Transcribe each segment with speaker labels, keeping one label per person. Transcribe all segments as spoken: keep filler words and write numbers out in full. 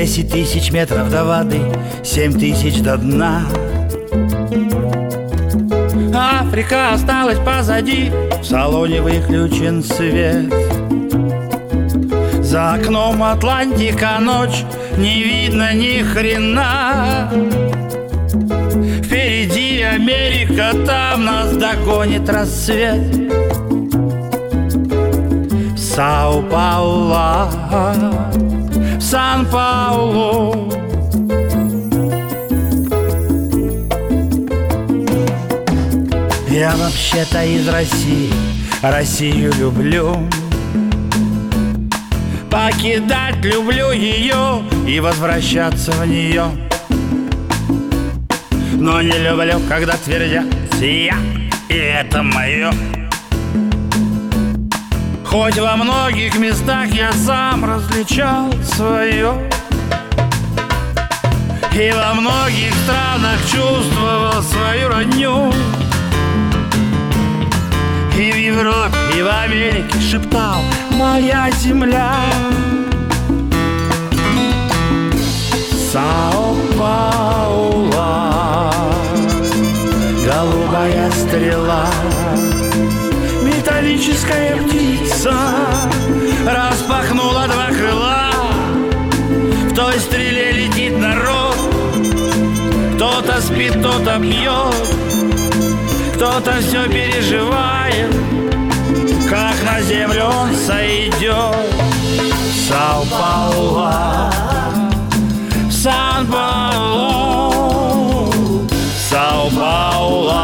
Speaker 1: Десять тысяч метров до воды, семь тысяч до дна. Африка осталась позади, в салоне выключен свет. За окном Атлантика ночь, не видно ни хрена. Впереди Америка, там нас догонит рассвет. Сан-Паулу, в Сан-Паулу. Я вообще-то из России, Россию люблю. Покидать люблю ее и возвращаться в нее. Но не люблю, когда твердят «я», и это мое. Хоть во многих местах я сам различал свое, и во многих странах чувствовал свою родню. И в Европе, и в Америке шептал «моя земля». Сан-Паулу, голубая стрела, металлическая птица распахнула два крыла. В той стреле летит народ, кто-то спит, кто-то пьет, кто-то все переживает, как на землю он сойдет. Сан-Паулу, Сан-Паулу, Сан-Паулу,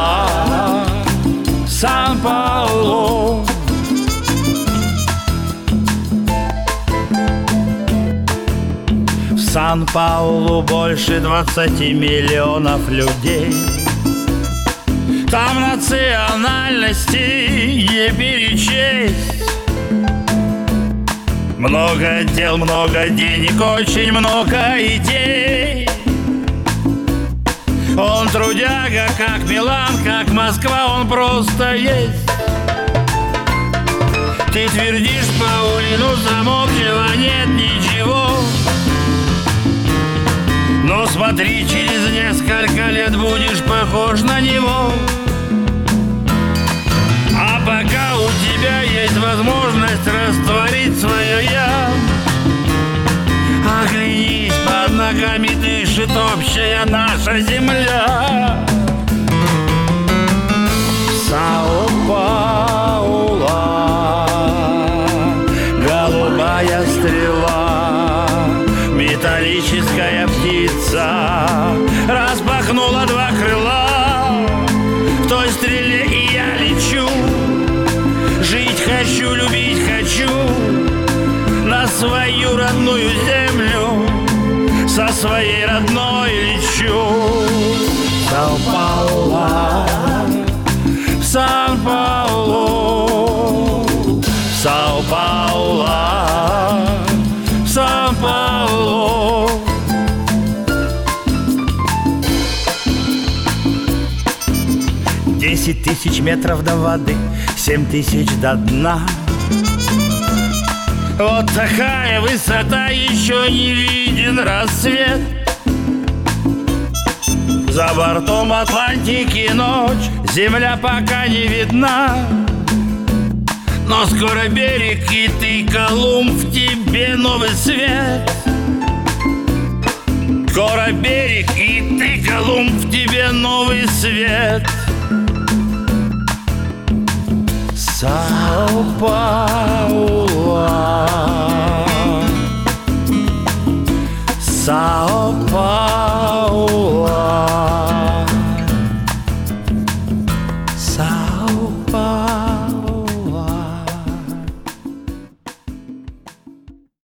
Speaker 1: Сан-Паулу. В Сан-Паулу больше двадцати миллионов людей. Там национальностей не перечесть. Много дел, много денег, очень много идей. Он трудяга, как Милан, как Москва, он просто есть. Ты твердишь Паулину, замолчала, нет ничего. Но смотри, через несколько лет будешь похож на него. А пока у тебя есть возможность растворить свое «я», оглянись, под ногами дышит общая наша земля. Сан-Паулу, голубая стрела, металлическая птица распахнула два крыла. В той стреле и я лечу. Жить хочу, любить хочу на свою родную землю. Со своей родной лечу. Сан-Паулу, Сан-Паулу, Сан-Паулу, Сан-Паулу. Десять тысяч метров до воды, семь тысяч до дна. Вот такая высота, еще не виден рассвет. За бортом Атлантики ночь, земля пока не видна. Но скоро берег, и ты, Колумб, в тебе новый свет. Скоро берег, и ты, Колумб, в тебе новый свет. Сан-Паулу, Сан-Паулу.